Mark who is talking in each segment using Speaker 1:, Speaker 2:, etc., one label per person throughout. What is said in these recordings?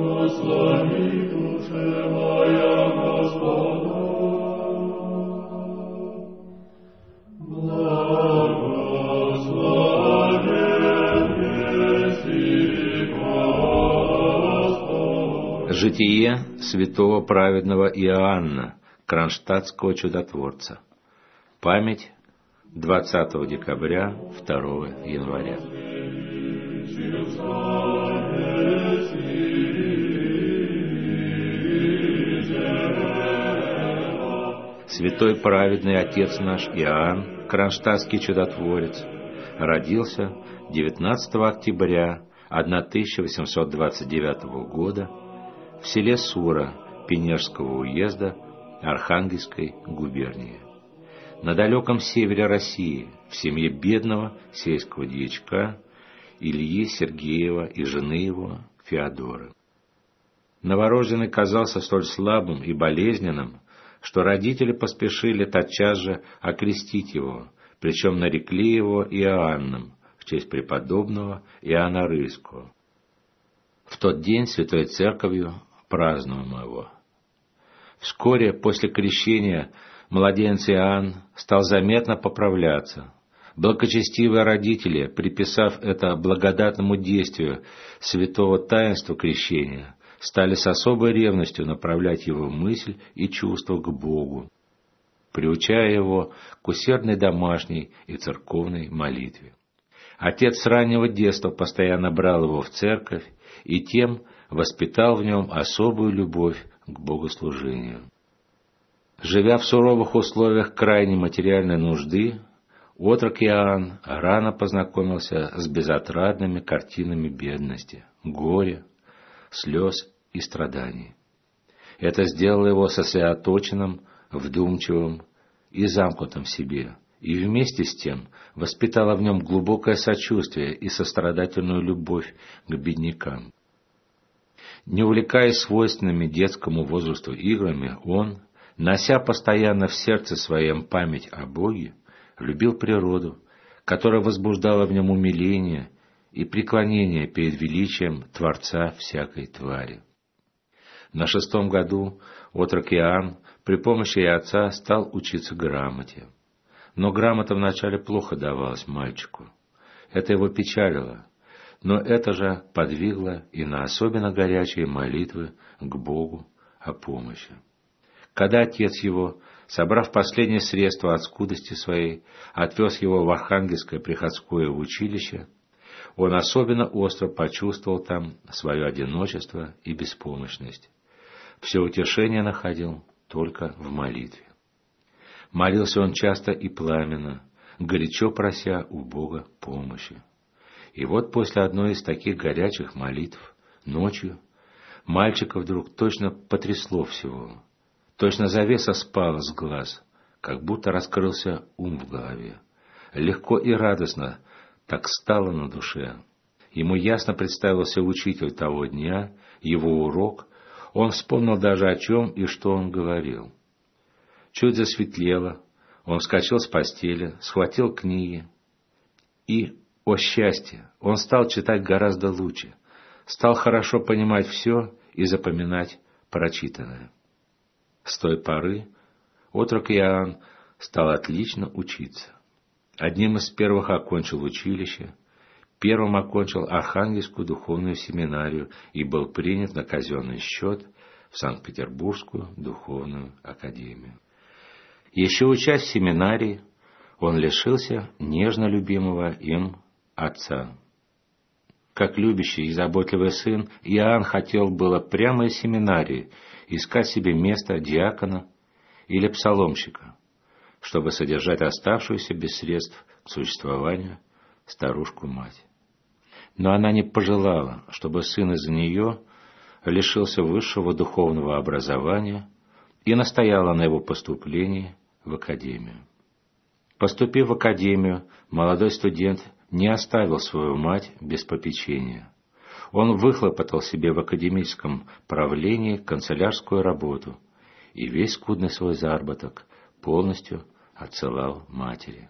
Speaker 1: Благослови душе моя Господа, благословен еси Господь.
Speaker 2: Житие святого праведного Иоанна, кронштадтского чудотворца. Память 20 декабря, 2 января. Святой праведный отец наш Иоанн, кронштадтский чудотворец, родился 19 октября 1829 года в селе Сура Пенежского уезда Архангельской губернии, на далеком севере России, в семье бедного сельского дьячка Ильи Сергеева и жены его Феодоры. Новорожденный казался столь слабым и болезненным, что родители поспешили тотчас же окрестить его, причем нарекли его Иоанном в честь преподобного Иоанна Рыльского. В тот день Святой Церковью празднуем его. Вскоре после крещения младенец Иоанн стал заметно поправляться. Благочестивые родители, приписав это благодатному действию святого таинства крещения, стали с особой ревностью направлять его мысль и чувства к Богу, приучая его к усердной домашней и церковной молитве. Отец с раннего детства постоянно брал его в церковь и тем воспитал в нем особую любовь к богослужению. Живя в суровых условиях крайней материальной нужды, отрок Иоанн рано познакомился с безотрадными картинами бедности, горя, слез и страданий. Это сделало его сосредоточенным, вдумчивым и замкнутым в себе, и вместе с тем воспитало в нем глубокое сочувствие и сострадательную любовь к беднякам. Не увлекаясь свойственными детскому возрасту играми, он, нося постоянно в сердце своем память о Боге, любил природу, которая возбуждала в нем умиление и преклонение перед величием Творца всякой твари. На 6-м году отрок Иоанн при помощи отца стал учиться грамоте. Но грамота вначале плохо давалась мальчику. Это его печалило, но это же подвигло и на особенно горячие молитвы к Богу о помощи. Когда отец его, собрав последние средства от скудости своей, отвез его в Архангельское приходское училище, он особенно остро почувствовал там свое одиночество и беспомощность. Все утешение находил только в молитве. Молился он часто и пламенно, горячо прося у Бога помощи. И вот после одной из таких горячих молитв, ночью, мальчика вдруг точно потрясло всего. Точно завеса спала с глаз, как будто раскрылся ум в голове. Легко и радостно так стало на душе. Ему ясно представился учитель того дня, его урок. Он вспомнил даже, о чем и что он говорил. Чуть засветлело, он вскочил с постели, схватил книги. И, о счастье, он стал читать гораздо лучше, стал хорошо понимать все и запоминать прочитанное. С той поры отрок Иоанн стал отлично учиться. Одним из первых окончил училище, первым окончил Архангельскую духовную семинарию и был принят на казенный счет в Санкт-Петербургскую духовную академию. Еще учась в семинарии, он лишился нежно любимого им отца. Как любящий и заботливый сын, Иоанн хотел было прямо из семинарии искать себе место диакона или псаломщика, чтобы содержать оставшуюся без средств к существованию старушку-мать. Но она не пожелала, чтобы сын из-за нее лишился высшего духовного образования, и настояла на его поступлении в академию. Поступив в академию, молодой студент не оставил свою мать без попечения. Он выхлопотал себе в академическом правлении канцелярскую работу и весь скудный свой заработок полностью отсылал матери.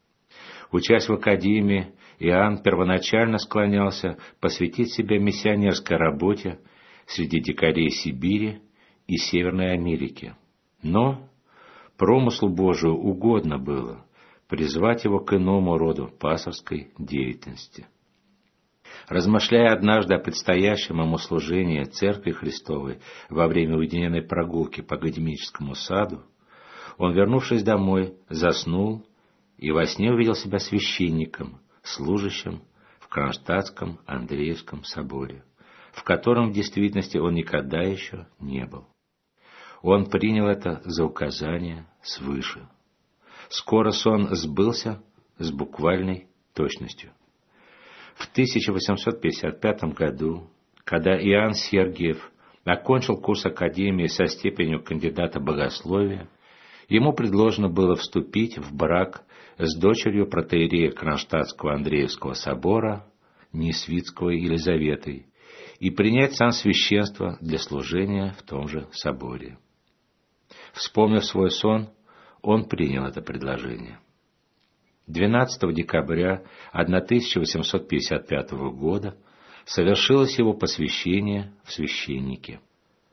Speaker 2: Учась в академии, Иоанн первоначально склонялся посвятить себя миссионерской работе среди дикарей Сибири и Северной Америки. Но промыслу Божию угодно было призвать его к иному роду пасторской деятельности. Размышляя однажды о предстоящем ему служении Церкви Христовой во время уединенной прогулки по Академическому саду, он, вернувшись домой, заснул и во сне увидел себя священником, служащим в Кронштадтском Андреевском соборе, в котором в действительности он никогда еще не был. Он принял это за указание свыше. Скоро сон сбылся с буквальной точностью. В 1855 году, когда Иоанн Сергиев окончил курс академии со степенью кандидата богословия, ему предложено было вступить в брак с дочерью протоиерея Кронштадтского Андреевского собора Несвицкой Елизаветой и принять сан священства для служения в том же соборе. Вспомнив свой сон, он принял это предложение. 12 декабря 1855 года совершилось его посвящение в священники.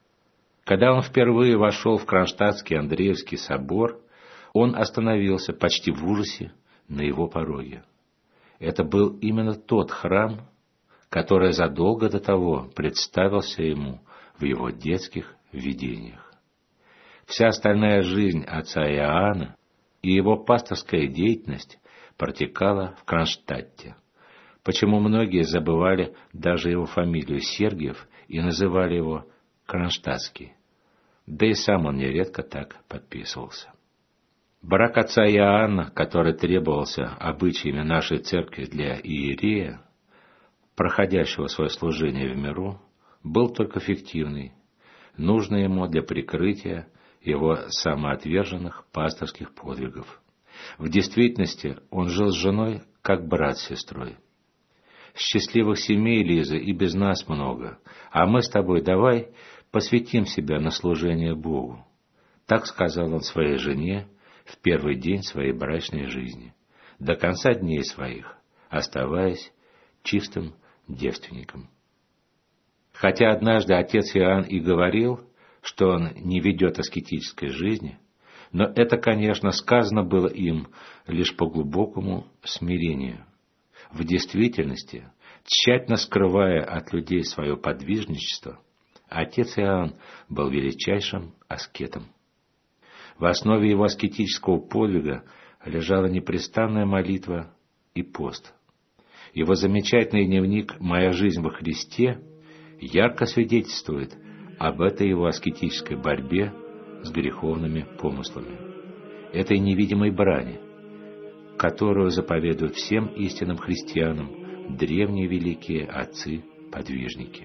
Speaker 2: Когда он впервые вошел в Кронштадтский Андреевский собор, он остановился почти в ужасе на его пороге. Это был именно тот храм, который задолго до того представился ему в его детских видениях. Вся остальная жизнь отца Иоанна и его пасторская деятельность протекала в Кронштадте, почему многие забывали даже его фамилию Сергиев и называли его Кронштадтский, да и сам он нередко так подписывался. Брак отца Иоанна, который требовался обычаями нашей церкви для иерея, проходящего свое служение в миру, был только фиктивный, нужный ему для прикрытия его самоотверженных пасторских подвигов. В действительности он жил с женой, как брат с сестрой. Счастливых семей, Лиза, и без нас много, а мы с тобой давай посвятим себя на служение Богу. Так сказал он своей жене в первый день своей брачной жизни, до конца дней своих, оставаясь чистым девственником. Хотя однажды отец Иоанн и говорил, что он не ведет аскетической жизни, но это, конечно, сказано было им лишь по глубокому смирению. В действительности, тщательно скрывая от людей свое подвижничество, отец Иоанн был величайшим аскетом. В основе его аскетического подвига лежала непрестанная молитва и пост. Его замечательный дневник «Моя жизнь во Христе» ярко свидетельствует об этой его аскетической борьбе с греховными помыслами, этой невидимой брани, которую заповедуют всем истинным христианам древние великие отцы-подвижники.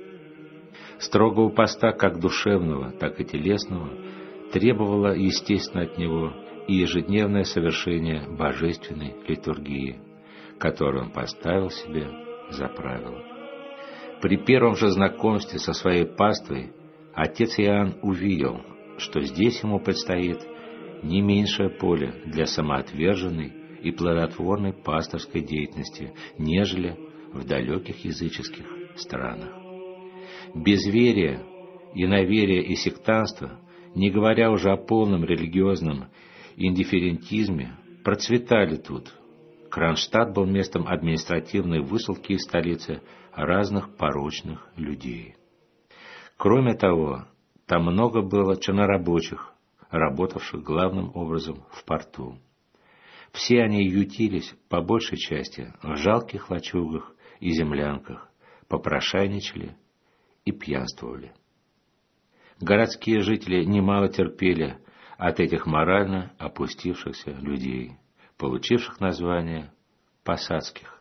Speaker 2: Строгого поста как душевного, так и телесного требовало, естественно, от него и ежедневное совершение божественной литургии, которую он поставил себе за правило. При первом же знакомстве со своей паствой отец Иоанн увидел, что здесь ему предстоит не меньшее поле для самоотверженной и плодотворной пасторской деятельности, нежели в далеких языческих странах. Безверие, иноверие и сектанство, не говоря уже о полном религиозном индифферентизме, процветали тут. Кронштадт был местом административной высылки из столицы разных порочных людей. Кроме того, там много было чернорабочих, работавших главным образом в порту. Все они ютились, по большей части, в жалких лачугах и землянках, попрошайничали и пьянствовали. Городские жители немало терпели от этих морально опустившихся людей, получивших название посадских.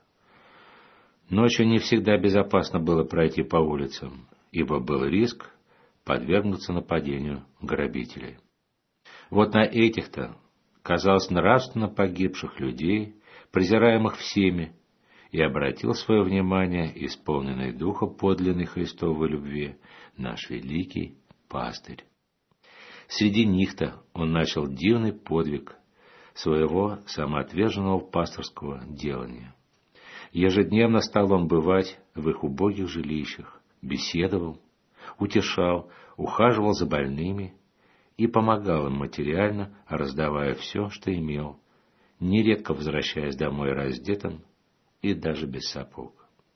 Speaker 2: Ночью не всегда безопасно было пройти по улицам, ибо был риск подвергнуться нападению грабителей. Вот на этих-то, казалось, нравственно погибших людей, презираемых всеми, и обратил свое внимание, исполненный духа подлинной Христовой любви, наш великий пастырь. Среди них-то он начал дивный подвиг своего самоотверженного пасторского делания. Ежедневно стал он бывать в их убогих жилищах, беседовал, утешал, ухаживал за больными и помогал им материально, раздавая все, что имел, нередко возвращаясь домой раздетым и даже без сапог.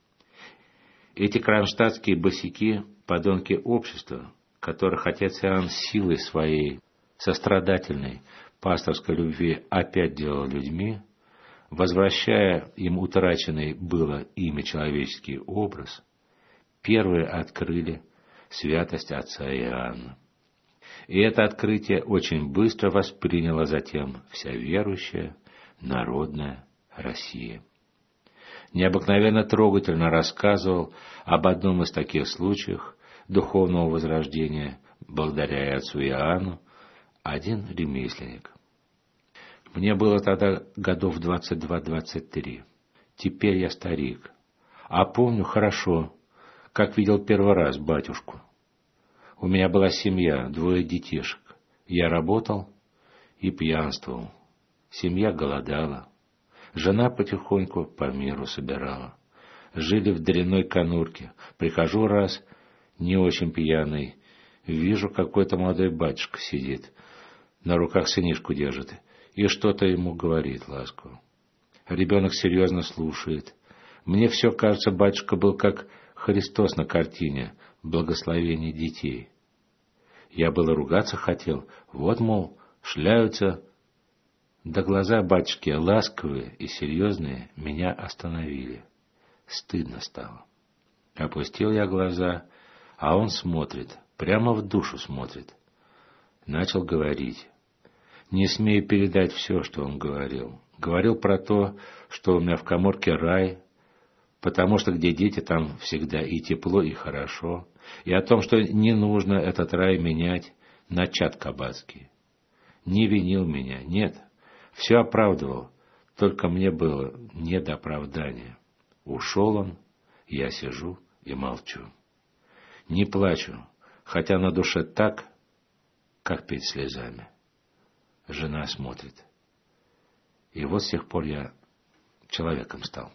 Speaker 2: Эти кронштадтские босяки — подонки общества, которых отец Иоанн силой своей сострадательной пасторской любви опять делал людьми, возвращая им утраченный было ими человеческий образ, первые открыли святость отца Иоанна. И это открытие очень быстро восприняла затем вся верующая народная Россия. Необыкновенно трогательно рассказывал об одном из таких случаев духовного возрождения, благодаря отцу Иоанну, один ремесленник. Мне было тогда годов 22-23. Теперь я старик. А помню хорошо, как видел первый раз батюшку. У меня была семья, 2 детишек. Я работал и пьянствовал. Семья голодала. Жена потихоньку по миру собирала. Жили в дрянной конурке. Прихожу раз, не очень пьяный, вижу, какой-то молодой батюшка сидит, на руках сынишку держит и что-то ему говорит ласково. Ребенок серьезно слушает. Мне все кажется, батюшка был как Христос на картине «Благословение детей». Я было ругаться хотел, вот, мол, шляются. Да глаза батюшки, ласковые и серьезные, меня остановили. Стыдно стало. Опустил я глаза, а он смотрит, прямо в душу смотрит. Начал говорить. Не смею передать все, что он говорил. Говорил про то, что у меня в каморке рай, потому что где дети, там всегда и тепло, и хорошо, и о том, что не нужно этот рай менять на чад кабацкий. Не винил меня, нет, все оправдывал, только мне было не до оправдания. Ушел он, я сижу и молчу. Не плачу, хотя на душе так, как перед слезами. Жена смотрит. И вот с тех пор я человеком стал.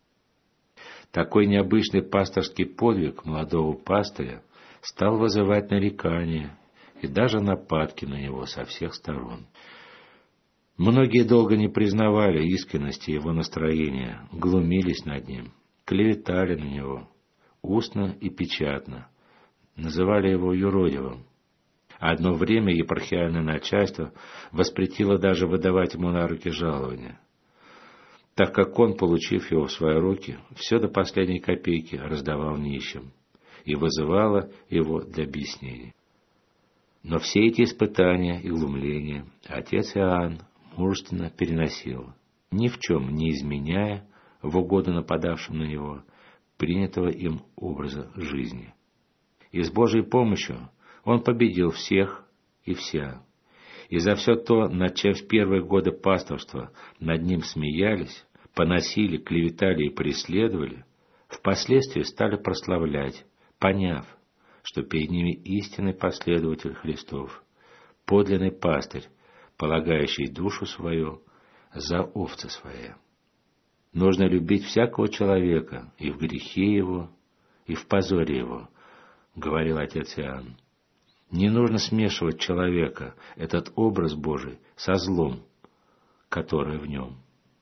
Speaker 2: Такой необычный пасторский подвиг молодого пастыря стал вызывать нарекания и даже нападки на него со всех сторон. Многие долго не признавали искренности его настроения, глумились над ним, клеветали на него, устно и печатно, называли его юродивым. Одно время епархиальное начальство воспретило даже выдавать ему на руки жалования, так как он, получив его в свои руки, все до последней копейки раздавал нищим, и вызывало его для объяснений. Но все эти испытания и глумления отец Иоанн мужественно переносил, ни в чем не изменяя в угоду нападавшим на него принятого им образа жизни. И с Божьей помощью он победил всех и вся. И за все то, над чем в первые годы пасторства над ним смеялись, поносили, клеветали и преследовали, впоследствии стали прославлять, поняв, что перед ними истинный последователь Христов, подлинный пастырь, полагающий душу свою за овцы свои. Нужно любить всякого человека и в грехе его, и в позоре его, говорил отец Иоанн. Не нужно смешивать человека, этот образ Божий, со злом, которое в нем.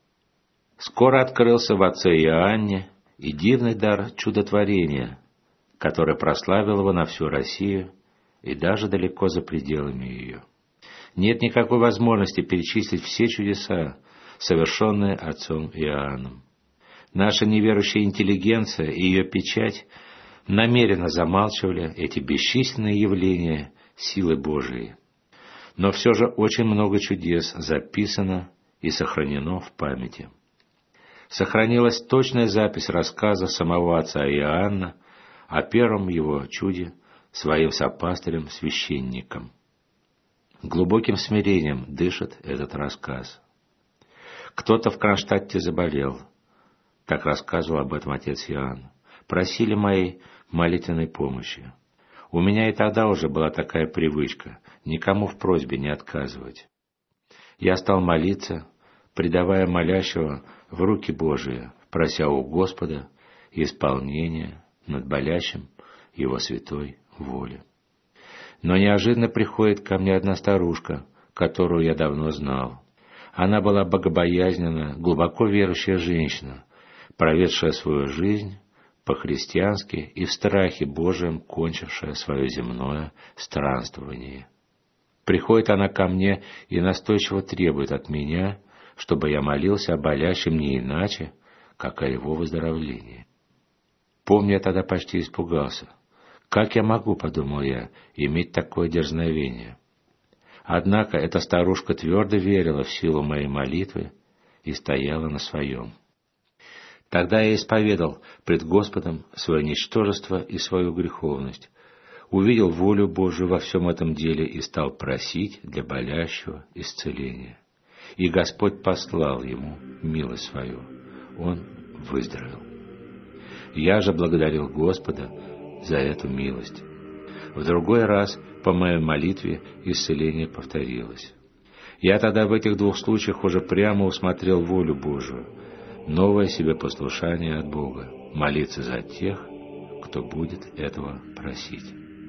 Speaker 2: Скоро открылся в отце Иоанне и дивный дар чудотворения, который прославил его на всю Россию и даже далеко за пределами ее. Нет никакой возможности перечислить все чудеса, совершенные отцом Иоанном. Наша неверующая интеллигенция и ее печать намеренно замалчивали эти бесчисленные явления силы Божией. Но все же очень много чудес записано и сохранено в памяти. Сохранилась точная запись рассказа самого отца Иоанна о первом его чуде своим сопастырем-священником. Глубоким смирением дышит этот рассказ. Кто-то в Кронштадте заболел, так рассказывал об этом отец Иоанн. Просили моей молитвенной помощи. У меня и тогда уже была такая привычка, никому в просьбе не отказывать. Я стал молиться, предавая молящего в руки Божии, прося у Господа исполнения над болящим Его святой воли. Но неожиданно приходит ко мне одна старушка, которую я давно знал. Она была богобоязненная, глубоко верующая женщина, проведшая свою жизнь по-христиански и в страхе Божьем кончившая свое земное странствование. Приходит она ко мне и настойчиво требует от меня, чтобы я молился о болящем не иначе, как о его выздоровлении. Помню, я тогда почти испугался. Как я могу, подумал я, иметь такое дерзновение? Однако эта старушка твердо верила в силу моей молитвы и стояла на своем. Тогда я исповедал пред Господом свое ничтожество и свою греховность, увидел волю Божию во всем этом деле и стал просить для болящего исцеления. И Господь послал ему милость свою. Он выздоровел. Я же благодарил Господа за эту милость. В другой раз по моей молитве исцеление повторилось. Я тогда в этих двух случаях уже прямо усмотрел волю Божию, новое себе послушание от Бога, молиться за тех, кто будет этого просить.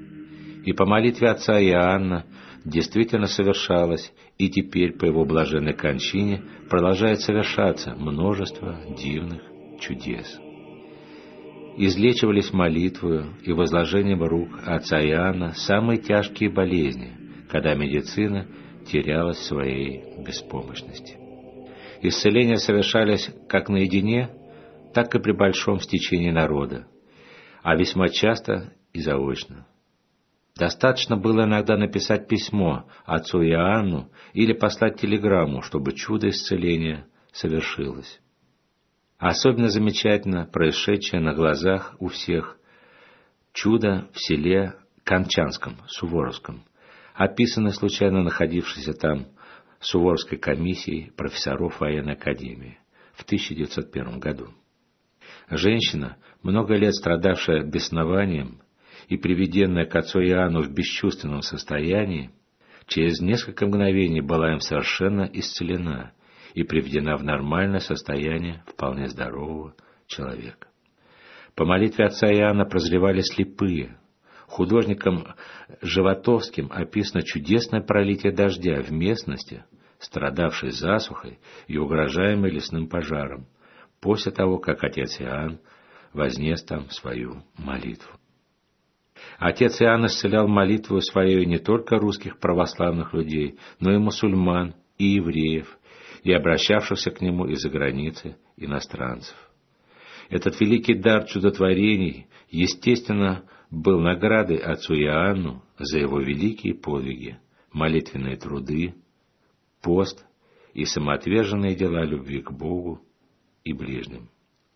Speaker 2: И по молитве отца Иоанна действительно совершалось, и теперь по его блаженной кончине продолжает совершаться множество дивных чудес. Излечивались молитвою и возложением рук отца Иоанна самые тяжкие болезни, когда медицина терялась в своей беспомощности. Исцеления совершались как наедине, так и при большом стечении народа, а весьма часто и заочно. Достаточно было иногда написать письмо отцу Иоанну или послать телеграмму, чтобы чудо исцеления совершилось. Особенно замечательно происшедшее на глазах у всех чудо в селе Камчанском, Суворовском, описанное случайно находившейся там Суворовской комиссией профессоров военной академии в 1901 году. Женщина, много лет страдавшая беснованием и приведенная к отцу Иоанну в бесчувственном состоянии, через несколько мгновений была им совершенно исцелена и приведена в нормальное состояние вполне здорового человека. По молитве отца Иоанна прозревали слепые. Художником Животовским описано чудесное пролитие дождя в местности, страдавшей засухой и угрожаемой лесным пожаром, после того, как отец Иоанн вознес там свою молитву. Отец Иоанн исцелял молитвою своей не только русских православных людей, но и мусульман, и евреев, и обращавшихся к нему из-за границы иностранцев. Этот великий дар чудотворений, естественно, был наградой отцу Иоанну за его великие подвиги, молитвенные труды, пост и самоотверженные дела любви к Богу и ближним.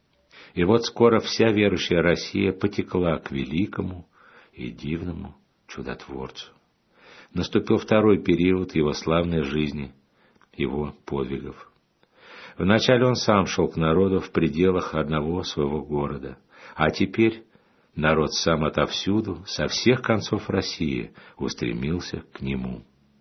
Speaker 2: И вот скоро вся верующая Россия потекла к великому и дивному чудотворцу. Наступил второй период его славной жизни, его подвигов. Вначале он сам шел к народу в пределах одного своего города, а теперь народ сам отовсюду, со всех концов России, устремился к нему.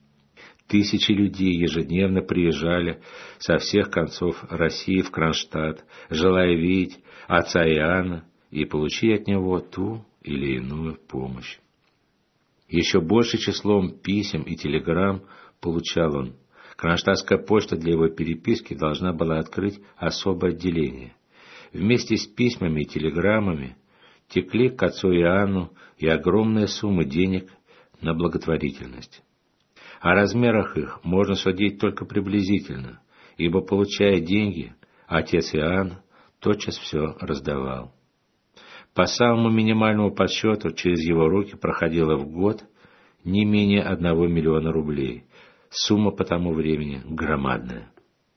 Speaker 2: Тысячи людей ежедневно приезжали со всех концов России в Кронштадт, желая видеть отца Иоанна и получить от него ту или иную помощь. Еще большим числом писем и телеграмм получал он. Кронштадтская почта для его переписки должна была открыть особое отделение. Вместе с письмами и телеграммами текли к отцу Иоанну и огромные суммы денег на благотворительность. О размерах их можно судить только приблизительно, ибо, получая деньги, отец Иоанн тотчас все раздавал. По самому минимальному подсчету через его руки проходило в год не менее 1 миллиона рублей. Сумма по тому времени громадная.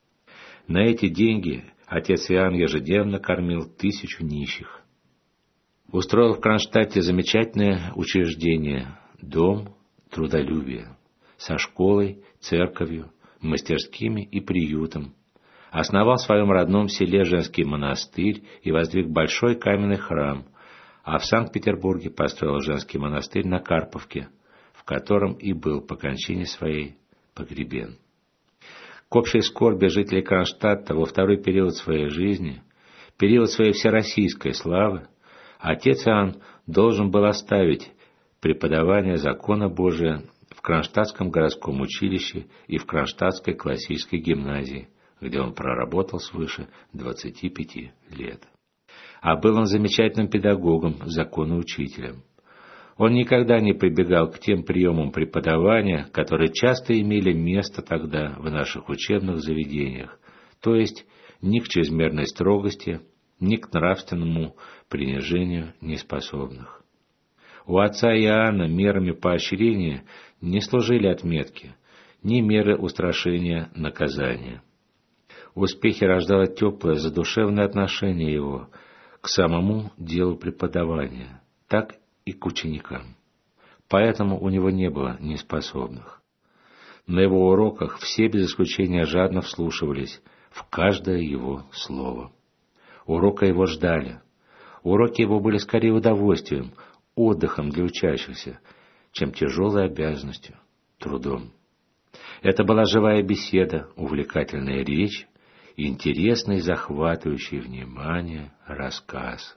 Speaker 2: На эти деньги отец Иоанн ежедневно кормил 1000 нищих. Устроил в Кронштадте замечательное учреждение «Дом трудолюбия» со школой, церковью, мастерскими и приютом. Основал в своем родном селе женский монастырь и воздвиг большой каменный храм, а в Санкт-Петербурге построил женский монастырь на Карповке, в котором и был по кончине своей погребен. К общей скорби жителей Кронштадта во второй период своей жизни, период своей всероссийской славы, отец Иоанн должен был оставить преподавание закона Божия в Кронштадтском городском училище и в Кронштадтской классической гимназии, где он проработал свыше 25 лет. А был он замечательным педагогом, законоучителем. Он никогда не прибегал к тем приемам преподавания, которые часто имели место тогда в наших учебных заведениях, то есть ни к чрезмерной строгости, ни к нравственному принижению неспособных. У отца Иоанна мерами поощрения не служили отметки, ни меры устрашения наказания. Успехи рождало теплое задушевное отношение его к самому делу преподавания, так и к ученикам. Поэтому у него не было неспособных. На его уроках все без исключения жадно вслушивались в каждое его слово. Урока его ждали. Уроки его были скорее удовольствием, отдыхом для учащихся, чем тяжелой обязанностью, трудом. Это была живая беседа, увлекательная речь, интересный, захватывающий внимание рассказ.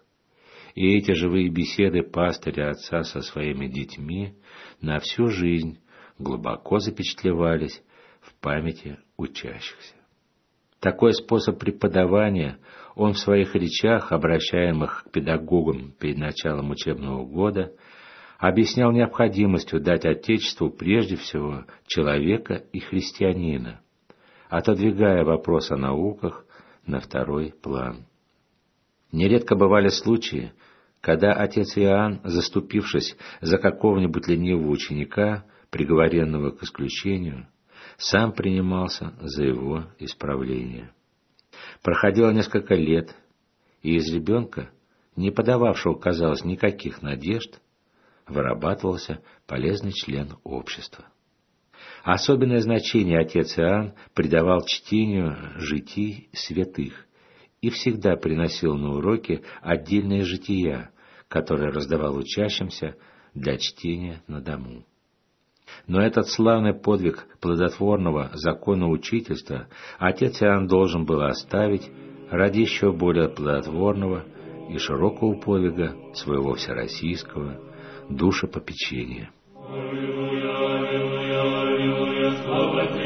Speaker 2: И эти живые беседы пастыря отца со своими детьми на всю жизнь глубоко запечатлевались в памяти учащихся. Такой способ преподавания он в своих речах, обращаемых к педагогам перед началом учебного года, объяснял необходимостью дать Отечеству прежде всего человека и христианина, отодвигая вопрос о науках на второй план. Нередко бывали случаи, когда отец Иоанн, заступившись за какого-нибудь ленивого ученика, приговоренного к исключению, сам принимался за его исправление. Проходило несколько лет, и из ребенка, не подававшего, казалось, никаких надежд, вырабатывался полезный член общества. Особенное значение отец Иоанн придавал чтению житий святых и всегда приносил на уроки отдельные жития, которые раздавал учащимся для чтения на дому. Но этот славный подвиг плодотворного законоучительства отец Иоанн должен был оставить ради еще более плодотворного и широкого подвига своего всероссийского душепопечения.
Speaker 1: Аллилуйя, аллилуйя, аллилуйя, слава